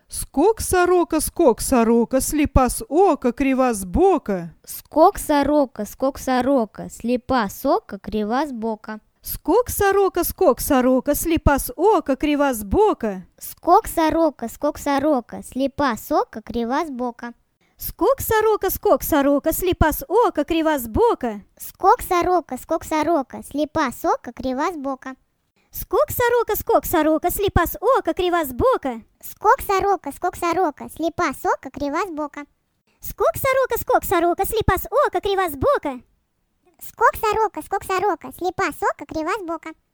скок, сорока, слепа с ока, крива с бока. Скок, сорока, слепа с ока, крива с бока. Скок, сорока, слепа с ока, крива с бока. Скок, сорока, слепа с ока, крива с бока. Скок, сорока, слепа с ока, крива с бока. Скок, сорока, слепа с ока, крива с бока. Скок, сорока, слепа с ока, крива с бока. Скок, сорока, слепа с ока, крива с бока. Скок, сорока, слепа с ока, крива с бока. Скок, сорока, слепа с ока, крива с бока.